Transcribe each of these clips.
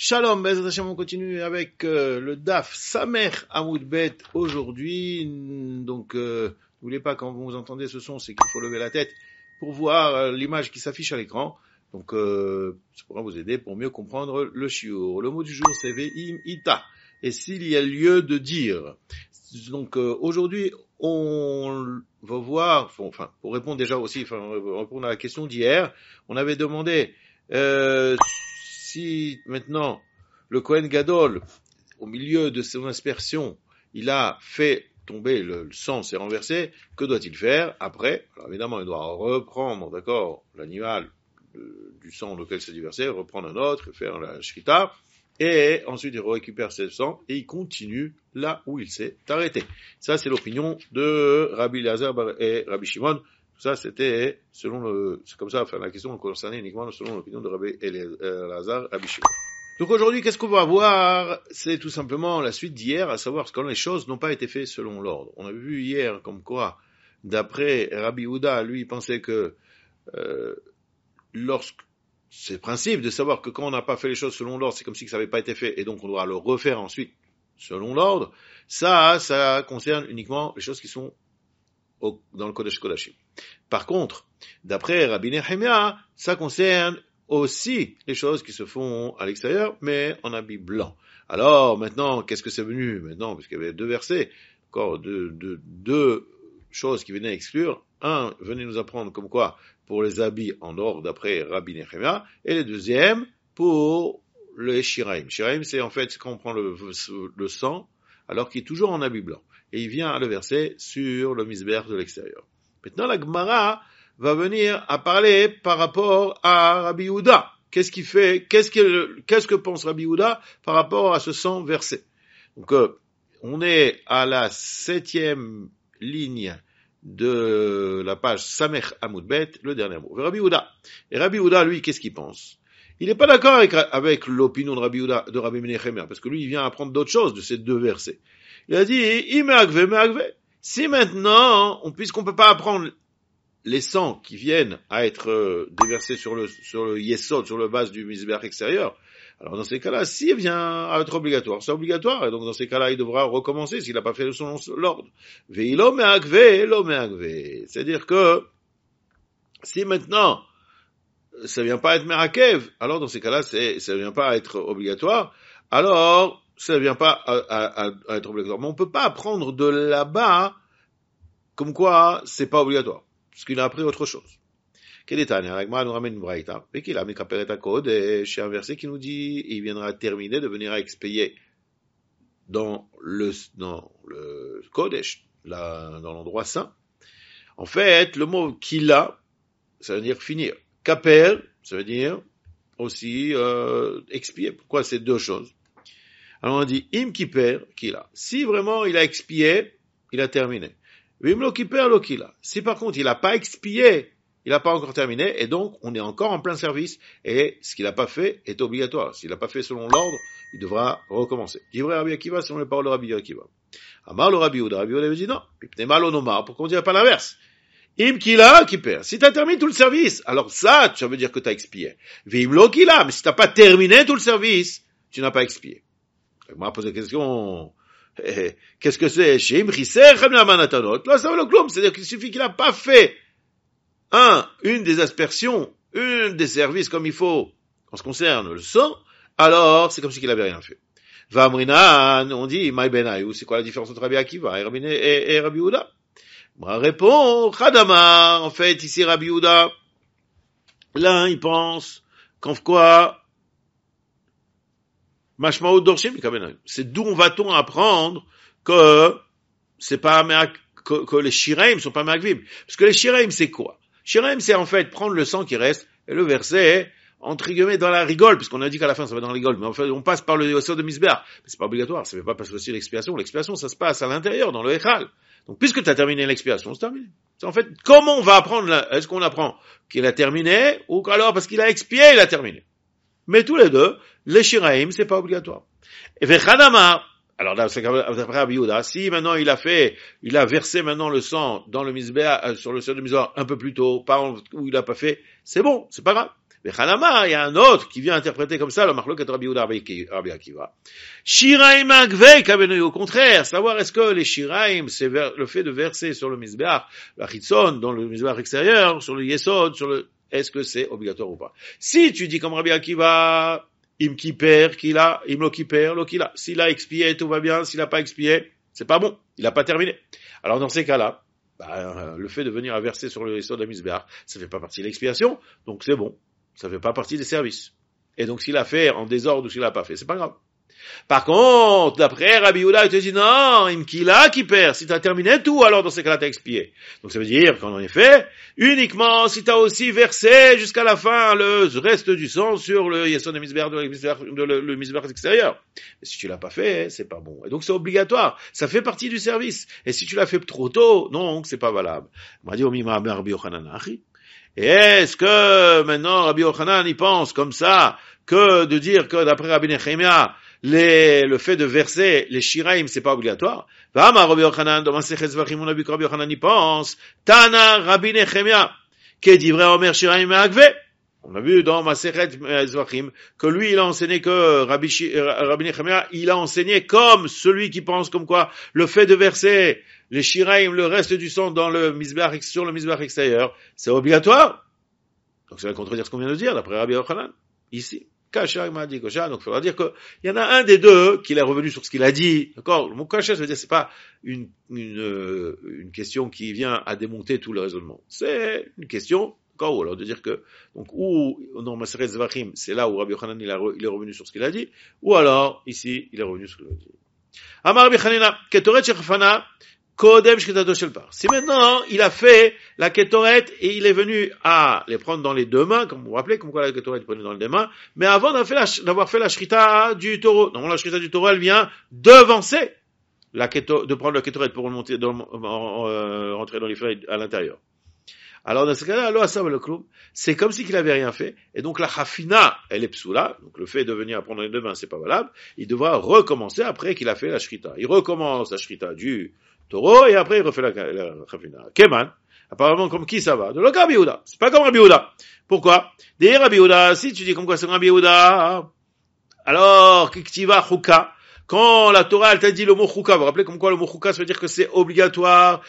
Shalom, Bezrat Hashem, on continue avec le Daf Samer Amoud Bet aujourd'hui. Donc, n'oubliez pas, quand vous entendez ce son, c'est qu'il faut lever la tête pour voir l'image qui s'affiche à l'écran. Donc, ça pourra vous aider pour mieux comprendre le shiur. Le mot du jour, c'est Ve'im Ita. Et s'il y a lieu de dire. Donc, aujourd'hui, on va voir, enfin, pour répondre déjà aussi, répondre à la question d'hier, on avait demandé, si maintenant le Kohen Gadol, au milieu de son aspersion, il a fait tomber le sang, s'est renversé, que doit-il faire après? Alors évidemment, il doit reprendre, d'accord, l'animal du sang auquel s'est versé, reprendre un autre, faire la shrita, et ensuite il récupère ce sang et il continue là où il s'est arrêté. Ça, c'est l'opinion de Rabbi Elazar et Rabbi Shimon. Ça, c'était c'est comme ça, enfin, la question concernait uniquement selon l'opinion de Rabbi Elazar, Rabbi Shimon. Donc aujourd'hui, qu'est-ce qu'on va voir? C'est tout simplement la suite d'hier, à savoir quand les choses n'ont pas été faites selon l'ordre. On a vu hier, comme quoi, d'après Rabbi Yehuda, lui, il pensait que, c'est le principe de savoir que quand on n'a pas fait les choses selon l'ordre, c'est comme si ça n'avait pas été fait, et donc on doit le refaire ensuite selon l'ordre. Ça concerne uniquement les choses qui sont dans le Kodesh Kodashim. Par contre, d'après Rabbi Nehemia, ça concerne aussi les choses qui se font à l'extérieur, mais en habit blanc. Alors, maintenant, qu'est-ce que c'est venu maintenant? Parce qu'il y avait deux versets, encore deux choses qui venaient exclure. Un venait nous apprendre comme quoi, pour les habits en or, d'après Rabbi Nehemia, et le deuxième, pour les shiraim. Shiraim, c'est en fait quand on prend le sang, alors qu'il est toujours en habit blanc. Et il vient à le verser sur le misber de l'extérieur. Maintenant, la Gemara va venir à parler par rapport à Rabbi Yehuda. Qu'est-ce que pense Rabbi Yehuda par rapport à ce sang versé? Donc, on est à la 7e ligne de la page Samer Amoud Bet, le dernier mot. Rabbi Yehuda. Et Rabbi Yehuda, lui, qu'est-ce qu'il pense? Il n'est pas d'accord avec l'opinion de Rabbi Yehuda, de Rabbi Nehemia, parce que lui, il vient apprendre d'autres choses de ces deux versets. Il a dit, me'agve. Si maintenant, puisqu'on peut pas apprendre les sangs qui viennent à être déversés sur le yesod, sur le base du misbéach extérieur, alors dans ces cas-là, s'il vient à être obligatoire, c'est obligatoire, et donc dans ces cas-là, il devra recommencer s'il n'a pas fait selon l'ordre. Ve'ilo me'agve. C'est-à-dire que, si maintenant, ça vient pas être merakev, alors dans ces cas-là, ça vient pas à être obligatoire, alors, ça ne vient pas à être obligatoire. Mais on ne peut pas apprendre de là-bas comme quoi c'est pas obligatoire, parce qu'il a appris autre chose. Nous ramène une braïta, et qu'il a mis Kaperet HaKodesh, un verset qui nous dit, il viendra terminer de venir à expier dans le Kodesh, dans l'endroit saint. En fait, le mot kila, ça veut dire finir. Kaper, ça veut dire aussi expier. Pourquoi ces deux choses? Alors on dit im kiper kila. Si vraiment il a expié, il a terminé. Vim lo kiper lo kila. Si par contre il n'a pas expié, il n'a pas encore terminé, et donc on est encore en plein service, et ce qu'il n'a pas fait est obligatoire. S'il n'a pas fait selon l'ordre, il devra recommencer. Divrei Rabbi Akiva, selon les paroles de Rabbi Akiva. Amar le Rabbi Yehuda. Rabbi Yehuda dit non. Pipne malo nomar. Pourquoi on dirait pas l'inverse? Im kila kiper. Si t'as terminé tout le service, alors ça veut dire que t'as expié. Vim lo kila. Mais si t'as pas terminé tout le service, tu n'as pas expié. On m'a posé la question, qu'est-ce que c'est? C'est-à-dire qu'il suffit qu'il n'a pas fait une des aspersions, une des services comme il faut, en ce qui concerne le sang, alors c'est comme si qu'il n'avait rien fait. Vamrinan, on dit, Maï Benayou, c'est quoi la différence entre Rabbi Akiva et Rabbi Yehuda? Moi, répond, Khadama, en fait, ici Rabbi Yehuda, l'un, il pense, qu'en quoi, c'est d'où va-t-on apprendre que c'est pas que les shiraim sont pas magvim. Parce que les shiraim, c'est quoi? Shiraim, c'est en fait prendre le sang qui reste et le verser, entre guillemets, dans la rigole, puisqu'on a dit qu'à la fin ça va dans la rigole, mais en fait, on passe par le yosod de misber. Mais c'est pas obligatoire, ça ne fait pas passer aussi l'expiation. L'expiation, ça se passe à l'intérieur, dans le echal. Donc, puisque tu as terminé l'expiation, c'est terminé. C'est en fait, comment on va apprendre est-ce qu'on apprend qu'il a terminé, ou alors parce qu'il a expié, il a terminé? Mais tous les deux, les shiraim, c'est pas obligatoire. Et vechadama, alors là, c'est d'après Rabbi Yehuda, si maintenant il a versé maintenant le sang dans le misbéa, sur le sol de misbéa un peu plus tôt, par où il a pas fait, c'est bon, c'est pas grave. Bechanama, il y a un autre qui vient interpréter comme ça, le Marloket Rabbi Yehuda Rabbi Akiva. Shiraim Agvei Kabenui, au contraire, savoir est-ce que les Shiraim, c'est le fait de verser sur le Mizbeach, la Chitzon, dans le Mizbeach extérieur, sur le Yesod, est-ce que c'est obligatoire ou pas? Si tu dis comme Rabbi Akiva, Im Kiper, Kila, Im Lo Kiper, Lo Kila. S'il a expié, tout va bien. S'il a pas expié, c'est pas bon. Il a pas terminé. Alors, dans ces cas-là, le fait de venir à verser sur le Yesod de la Mizbeach, ça fait pas partie de l'expiation. Donc, c'est bon. Ça fait pas partie des services. Et donc, s'il a fait en désordre ou s'il a pas fait, c'est pas grave. Par contre, d'après Rabbi Yehuda, il te dit non, Imkila qui perd. Si tu as terminé tout, alors dans ces cas-là, tu as expié. Donc ça veut dire qu'en effet, uniquement si tu as aussi versé jusqu'à la fin le reste du sang sur le Yesod de le Mizbeach extérieur. Et si tu l'as pas fait, c'est pas bon. Et donc c'est obligatoire. Ça fait partie du service. Et si tu l'as fait trop tôt, non, c'est pas valable. On m'a dit, Rabbi Yochanan, et est-ce que maintenant Rabbi Yochanan il pense comme ça que de dire que d'après Rabbi Nechemia le fait de verser les shiraim c'est pas obligatoire? Vama Rabbi Yochanan dans Masechet Zvachim on a vu que Rabbi Yochanan y pense Tana Rabbi Nechemia qui dit vrai Omer shiraim agve. On a vu dans Masechet Zvachim que lui il a enseigné que Rabbi Nechemia il a enseigné comme celui qui pense comme quoi le fait de verser les shiraim, le reste du sang dans le Mizbeach, sur le Mizbeach extérieur, c'est obligatoire. Donc ça va contredire ce qu'on vient de dire, d'après Rabbi Yochanan. Ici. Kasha, il m'a dit Kosha, donc il faudra dire qu'il y en a un des deux qui est revenu sur ce qu'il a dit. D'accord? Le mot Kasha, ça veut dire c'est pas une question qui vient à démonter tout le raisonnement. C'est une question, d'accord? Alors de dire que, donc, ou, dans Maseret Zvachim, c'est là où Rabbi Yochanan, il est revenu sur ce qu'il a dit, ou alors, ici, il est revenu sur ce qu'il a dit. Amar Rabbi Chanina, Ketoret Shechafana, si maintenant il a fait la kétoret et il est venu à les prendre dans les deux mains, comme vous vous rappelez, comme quoi la kétoret prenait dans les deux mains, mais avant d'avoir fait la shrita du taureau, non, la shrita du taureau elle vient devancer de prendre la kétoret pour rentrer dans les feuilles à l'intérieur. Alors dans ce cas-là, c'est comme si qu'il avait rien fait, et donc la chafina, elle est psoula, donc le fait de venir à prendre les deux mains, c'est pas valable, il devra recommencer après qu'il a fait la shrita. Il recommence la shrita du taureau, et après il refait la chafina. Keman, apparemment comme qui ça va? De l'autre Rabbi Yehuda. C'est pas comme Rabbi Yehuda. Pourquoi? Des Rabbi Yehuda, si tu dis comme quoi c'est Rabbi Yehuda, alors, kiktiva chouka, quand la Torah, elle t'a dit le mot chouka, vous vous rappelez comme quoi le mot chouka, ça veut dire que c'est obligatoire,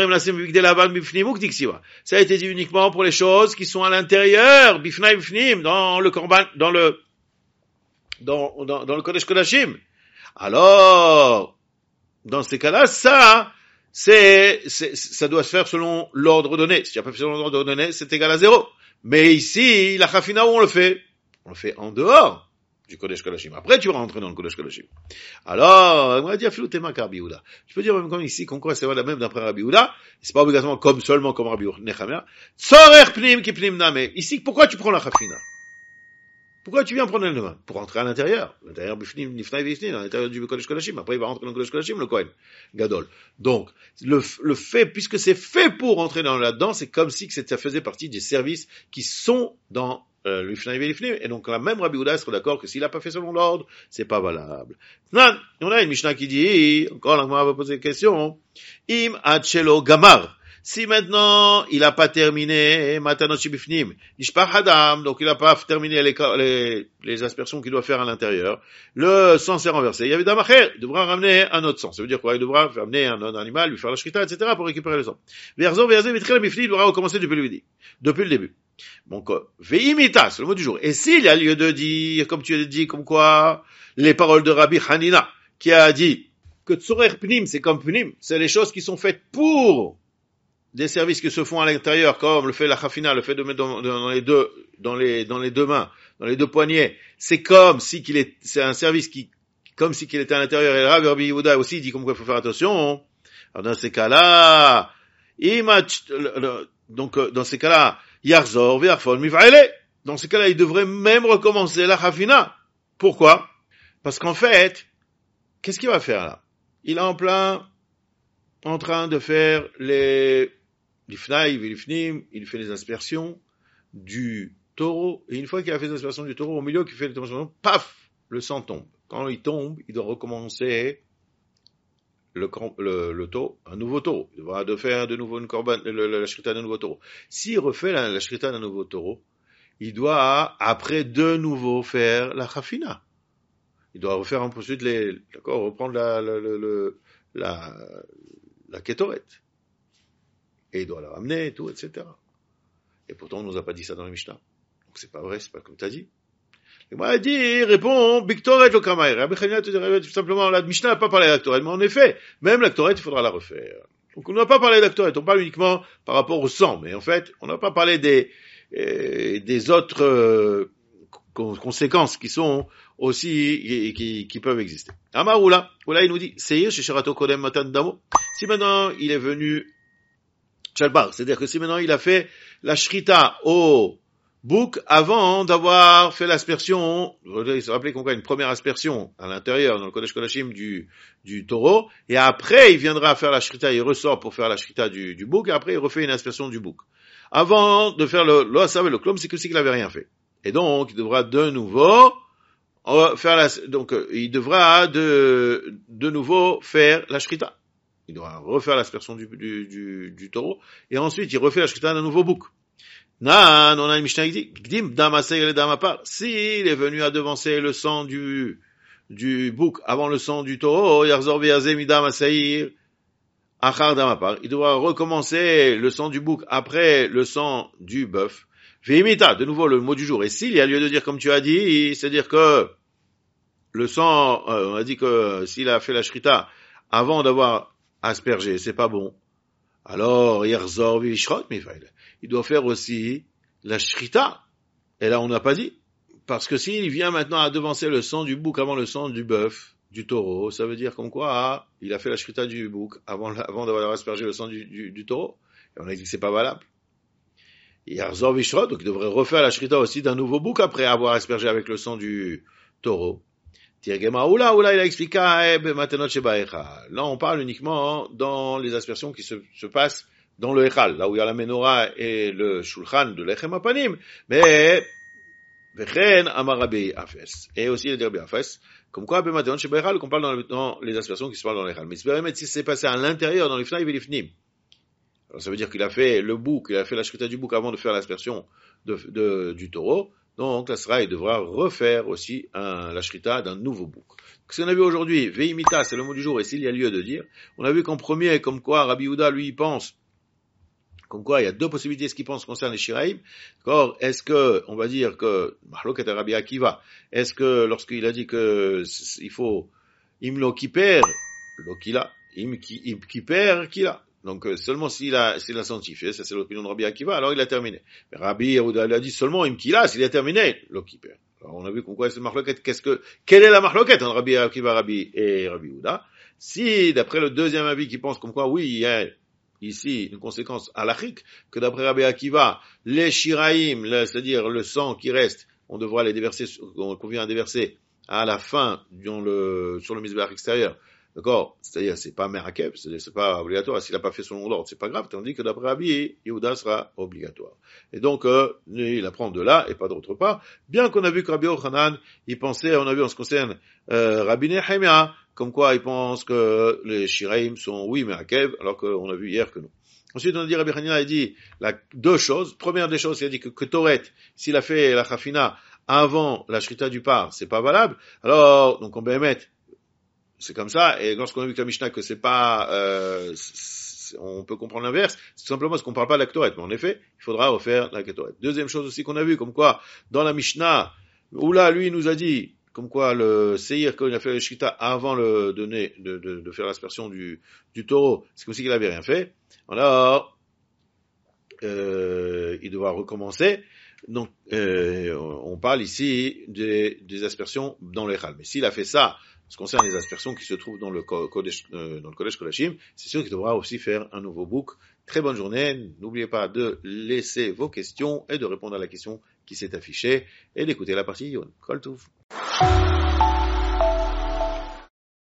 ça a été dit uniquement pour les choses qui sont à l'intérieur, bifnai bifnim, dans le korban, dans le Kodesh Kodashim. Alors, dans ces cas-là, ça doit se faire selon l'ordre donné. Si tu n'as pas fait selon l'ordre donné, c'est égal à 0. Mais ici, la chafina, où on le fait? On le fait en dehors du Kodesh Kodashim. Après, tu vas rentrer dans le Kodesh Kodashim. Alors, on va dire, Filoutema Rabbi Yehuda. Je peux dire même comme ici, qu'on croit c'est la même d'après Rabbi Yehuda. C'est pas obligatoirement seulement comme Rabbi Nechemia. Tzorer pnim ki pnim name. Ici, pourquoi tu prends la chafina? Pourquoi tu viens prendre le main? Pour rentrer à l'intérieur. L'intérieur bifnim, nifnai bifnim, à l'intérieur du Kodesh Kodashim. Après, il va rentrer dans le Kodesh Kodashim, le Kohen Gadol. Donc, le fait, puisque c'est fait pour rentrer là-dedans, c'est comme si ça faisait partie des services qui sont dans et donc la même Rabbi Yehuda sera d'accord que s'il n'a pas fait selon l'ordre, c'est pas valable. Non, on a une Mishnah qui dit, encore là, on va poser une question, Im Achelo Gamar. Si maintenant il n'a pas terminé Matanoshi Bifnim, Nishpach Hadam, donc il n'a pas terminé les aspersions qu'il doit faire à l'intérieur, le sang s'est renversé. Il y avait Damacher, il devra ramener un autre sang. Ça veut dire quoi? Il devra amener un autre animal, lui faire la shrita, etc. pour récupérer le sang. Verzo, Vitrel Bifnim, il devra recommencer depuis le début. Donc, ve'imita, c'est le mot du jour. Et s'il y a lieu de dire, comme tu as dit, comme quoi, les paroles de Rabbi Hanina, qui a dit que tzorer pnim, c'est comme pnim, c'est les choses qui sont faites pour des services qui se font à l'intérieur, comme le fait la chafina, le fait de mettre dans les deux mains, dans les deux poignets, c'est comme si c'est un service comme si qu'il était à l'intérieur. Et Rabbi Yehuda aussi dit comme quoi il faut faire attention. Alors, dans ces cas-là, dans ces cas-là, Yarzor, Ve'arfon, Mif'aile. Dans ces cas-là, il devrait même recommencer la chafina. Pourquoi? Parce qu'en fait, qu'est-ce qu'il va faire là? Il est en train de faire l'ifnaï, l'ifnim, il fait les aspersions du taureau, et une fois qu'il a fait les aspersions du taureau, au milieu qu'il fait les aspersions, paf, le sang tombe. Quand il tombe, il doit recommencer le taureau, un nouveau taureau. Il devra faire de nouveau une korban, la shrita d'un nouveau taureau. S'il refait la shrita d'un nouveau taureau, il doit, après, de nouveau faire la chafina. Il doit refaire ensuite reprendre la kétoret. Et il doit la ramener, et tout, etc. Et pourtant, on nous a pas dit ça dans la Mishnah. Donc c'est pas vrai, c'est pas comme t'as dit. Et moi, elle dit, répond, Biktoret lo kamaï. Rabbi Hanina te dirait tout simplement, la Mishnah n'a pas parlé d'actoret, mais en effet, même l'actoret, il faudra la refaire. Donc on n'a pas parlé d'actoret, on parle uniquement par rapport au sang, mais en fait, on n'a pas parlé des autres conséquences qui sont aussi, qui peuvent exister. Amar Oula, il nous dit, Seir, Shesharato Kodem Matan Damo. Si maintenant il est venu, Chalbar, c'est-à-dire que si maintenant il a fait la shrita au bouc avant d'avoir fait l'aspersion, il se rappelait qu'on a une première aspersion à l'intérieur, dans le Kodesh Kodashim du taureau, et après il viendra faire la shrita, il ressort pour faire la shrita du bouc, et après il refait une aspersion du bouc. Avant de faire le asav et le klom, c'est que qu'il avait rien fait. Et donc, il devra de nouveau il devra de nouveau faire la shrita. Il devra refaire l'aspersion du taureau, et ensuite il refait la shrita d'un nouveau bouc. On a une Mishnah qui dit, Gdim damasei le damapar. S'il est venu à devancer le sang du bouc avant le sang du taureau, yarzor ve'yazeh midam aseir achar damapar. Il devra recommencer le sang du bouc après le sang du bœuf. Ve'imita, de nouveau le mot du jour. Et s'il y a lieu de dire comme tu as dit, c'est-à-dire que le sang, on a dit que s'il a fait la shrita avant d'avoir aspergé, c'est pas bon. Alors, yarzor ve'ishrot mifail. Il doit faire aussi la shrita. Et là, on n'a pas dit. Parce que s'il vient maintenant à devancer le sang du bouc avant le sang du bœuf, du taureau, ça veut dire comme quoi, il a fait la shrita du bouc avant d'avoir aspergé le sang du taureau. Et on a dit que c'est pas valable. Yarzor vishrot, donc il devrait refaire la shrita aussi d'un nouveau bouc après avoir aspergé avec le sang du taureau. Tirgema Oula, il a expliqué, là, on parle uniquement dans les aspersions qui se passent dans le Echal, là où il y a la menorah et le shulchan de l'Echem Apanim, mais, Vechen Amar Rabbi Afes. Et aussi le Rabbi Afes, comme quoi, Bematenon chez Bechal, qu'on parle dans les aspersions qui se parlent dans l'Echal. Mais si c'est passé à l'intérieur, dans les Fnaïv et les Fnim. Alors ça veut dire qu'il a fait le bouc, il a fait la shrita du bouc avant de faire l'aspersion du taureau. Donc, la Sra, il devra refaire aussi la shrita d'un nouveau bouc. Ce qu'on a vu aujourd'hui, Veimita, c'est le mot du jour, et s'il y a lieu de dire, on a vu qu'en premier, comme quoi Rabbi Yehuda, lui, il pense, comme quoi il y a deux possibilités, ce qu'il pense concerne les Shiraïm. D'accord? Est-ce que, on va dire que, Mahlok et Rabbi Akiva, est-ce que lorsqu'il a dit que il faut, Imlo Kiper, Lokila, Im Kiper, Kila. Donc, seulement s'il a sanctifié, ça c'est l'opinion de Rabbi Akiva, alors il a terminé. Mais Rabbi Yehuda a dit seulement Im Kila, s'il a terminé, Lokiper. Alors, on a vu quoi c'est Mahloket, quelle est la Mahloket entre Rabbi Akiva, et Rabbi Yehuda? Si, d'après le deuxième avis qui pense comme quoi, oui, il y a ici une conséquence halachique, que d'après Rabbi Akiva, les Shiraïm, c'est-à-dire le sang qui reste, on devra les déverser, on convient à déverser à la fin, sur le misbéach extérieur. D'accord? C'est-à-dire, c'est pas merakev, c'est pas obligatoire. S'il n'a pas fait selon l'ordre, c'est pas grave. Tandis que d'après Rabbi Yehuda sera obligatoire. Et donc, il apprend de là et pas d'autre part. Bien qu'on a vu que Rabbi Yochanan, il pensait, on a vu en ce qui concerne, Rabbi Nehemia, comme quoi il pense que les Shiraim sont, oui, merakev, alors qu'on a vu hier que non. Ensuite, on a dit, Rabbi Hanina a dit, deux choses. Première des choses, il a dit que Toret, s'il a fait la chafina avant la shrita du par, c'est pas valable. Alors, donc, on peut émettre, c'est comme ça, et lorsqu'on a vu que la Mishnah, que c'est pas, on peut comprendre l'inverse, c'est tout simplement parce qu'on parle pas de la Ktoret, mais en effet, il faudra refaire la Ktoret. Deuxième chose aussi qu'on a vu, comme quoi, dans la Mishnah, où là, lui, il nous a dit, comme quoi, le Seir, quand il a fait le Shita avant de faire l'aspersion du taureau, c'est comme si il avait rien fait. Alors, il devra recommencer. Donc, on parle ici des aspersions dans les chal. Mais s'il a fait ça, ce qui concerne les aspersions qui se trouvent dans le Kodesh Kodashim, c'est sûr qu'il devra aussi faire un nouveau bouc. Très bonne journée. N'oubliez pas de laisser vos questions et de répondre à la question qui s'est affichée et d'écouter la partie Yon. Kol Tov.